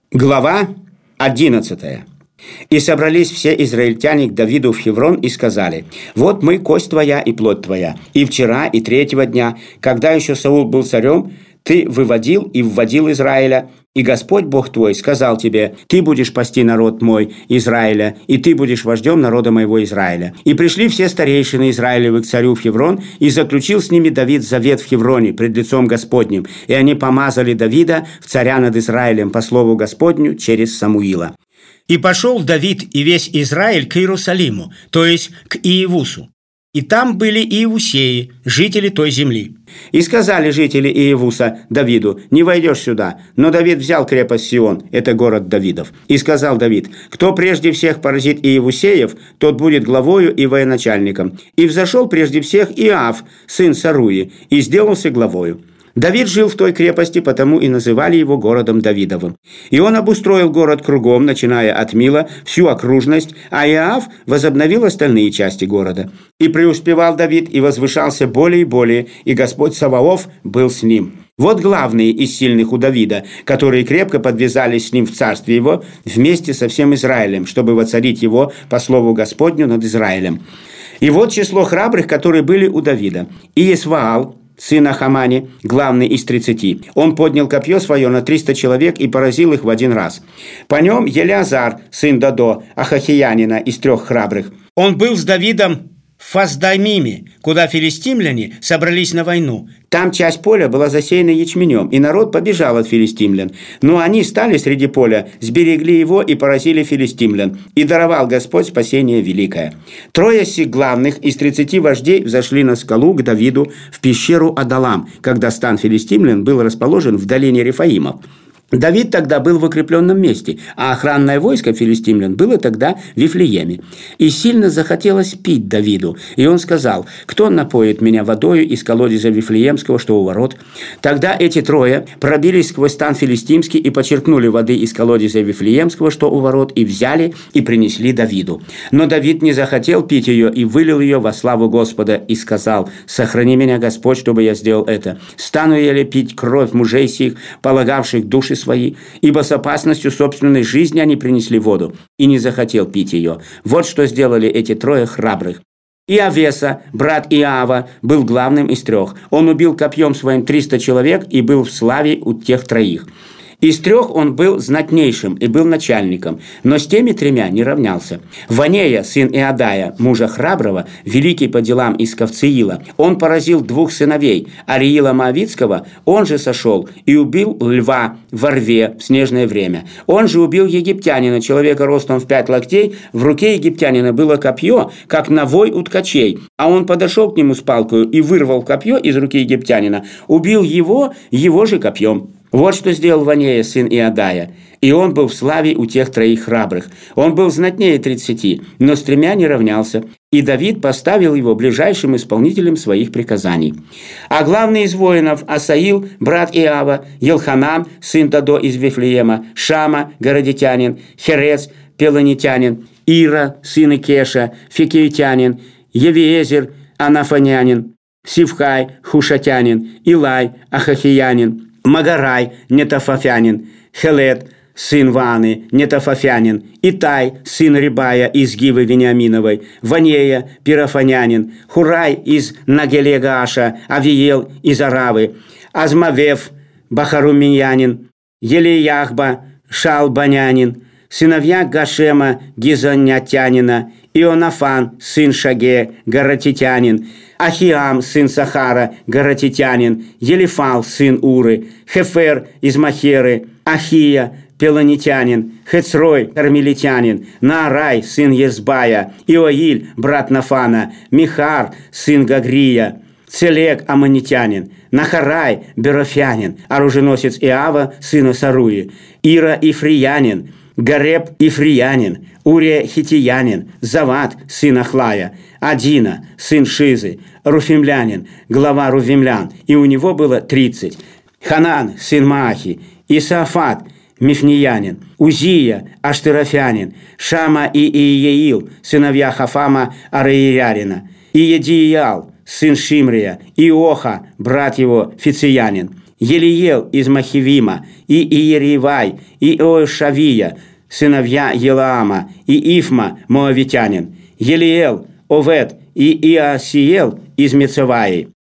Глава 11. «И собрались все израильтяне к Давиду в Хеврон и сказали: вот мы, кость твоя и плоть твоя. И вчера, и третьего дня, когда еще Саул был царем, ты выводил и вводил Израиля, и Господь Бог твой сказал тебе: ты будешь пасти народ мой Израиля, и ты будешь вождем народа моего Израиля. И пришли все старейшины Израилевы к царю в Хеврон, и заключил с ними Давид завет в Хевроне пред лицом Господним, и они помазали Давида в царя над Израилем по слову Господню через Самуила. И пошел Давид и весь Израиль к Иерусалиму, то есть к Иевусу. И там были иевусеи, жители той земли. И сказали жители Иевуса Давиду: не войдешь сюда. Но Давид взял крепость Сион, это город Давидов. И сказал Давид: кто прежде всех поразит иевусеев, тот будет главою и военачальником. И взошел прежде всех Иав, сын Саруи, и сделался главою. Давид жил в той крепости, потому и называли его городом Давидовым. И он обустроил город кругом, начиная от Мила, всю окружность, а Иав возобновил остальные части города. И преуспевал Давид, и возвышался более и более, и Господь Саваоф был с ним. Вот главные из сильных у Давида, которые крепко подвязались с ним в царстве его, вместе со всем Израилем, чтобы воцарить его по слову Господню над Израилем. И вот число храбрых, которые были у Давида. Иесваал, сын Ахамани, главный из 30. Он поднял копье свое на 300 человек и поразил их в один раз. По нем Елеазар, сын Додо, Ахахиянина, из 3 храбрых. Он был с Давидом в Фасдамиме, куда филистимляне собрались на войну. Там часть поля была засеяна ячменем, и народ побежал от филистимлян. Но они стали среди поля, сберегли его и поразили филистимлян. И даровал Господь спасение великое. 3 сих главных из 30 вождей взошли на скалу к Давиду в пещеру Адалам, когда стан филистимлян был расположен в долине Рефаимов. Давид тогда был в укрепленном месте, а охранное войско филистимлян было тогда в Вифлееме. И сильно захотелось пить Давиду, и он сказал: кто напоит меня водою из колодезя Вифлеемского, что у ворот? Тогда эти 3 пробились сквозь стан филистимский и почерпнули воды из колодезя Вифлеемского, что у ворот, и взяли и принесли Давиду. Но Давид не захотел пить ее и вылил ее во славу Господа, и сказал: сохрани меня, Господь, чтобы я сделал это. Стану я ли пить кровь мужей сих, полагавших души свои, ибо с опасностью собственной жизни они принесли воду, и не захотел пить ее. Вот что сделали эти 3 храбрых. И Авеса, брат Иава, был главным из 3. Он убил копьем своим 300 человек и был в славе у тех 3. Из 3 он был знатнейшим и был начальником, но с теми 3 не равнялся. Ванея, сын Иадая, мужа храброго, великий по делам из Кавциила, он поразил 2 сыновей, Ариила Моавитского, он же сошел и убил льва во рве в снежное время. Он же убил египтянина, человека ростом в 5 локтей, в руке египтянина было копье, как навой у ткачей, а он подошел к нему с палкою и вырвал копье из руки египтянина, убил его же копьем. Вот что сделал Ванея, сын Иадая. И он был в славе у тех 3 храбрых. Он был знатнее 30, но с 3 не равнялся. И Давид поставил его ближайшим исполнителем своих приказаний. А главный из воинов — Асаил, брат Иава, Елханан, сын Додо из Вифлеема, Шама, городитянин, Херец, пелонитянин, Ира, сын Икеша, фикейтянин, Евиезер, анафонянин, Сивхай, хушатянин, Илай, ахахиянин, Магарай, нетофафянин, Хелет, сын Ваны, нетофафянин, Итай, сын Рибая из Гивы Вениаминовой, Ванея, пирафанянин, Хурай из Нагелегаша, Авиел из Аравы, Азмавев, Бахаруминянин, Елеяхба, Шалбанянин, сыновья Гашема, Гизонятянина, Ионафан, сын Шаге, Гаратитянин, Ахиам, сын Сахара, Гаратитянин, Елифал, сын Уры, Хефер из Махеры, Ахия, пелонитянин, Хецрой, кармелитянин, Наарай, сын Езбая, Иоиль, брат Нафана, Михар, сын Гагрия, Целек, аммонитянин, Нахарай, берофянин, оруженосец Иава, сына Саруи, Ира, ифриянин, Гареб, ифриянин, Урия, хитиянин, Зават, сын Ахлая, Адина, сын Шизы, руфимлянин, глава рувимлян, и у него было 30. Ханан, сын Маахи, Исаафат, мифниянин, Узия, аштерафянин, Шама и Иеил, сыновья Хафама, Араирярина, Иедииял, сын Шимрия, Иоха, брат его, фициянин, Елиел из Махивима, и Иеривай, и Иошавия, сыновья Елаама, и Ифма, моавитянин, Елиел, Овед и Иосиел из Мецаваи.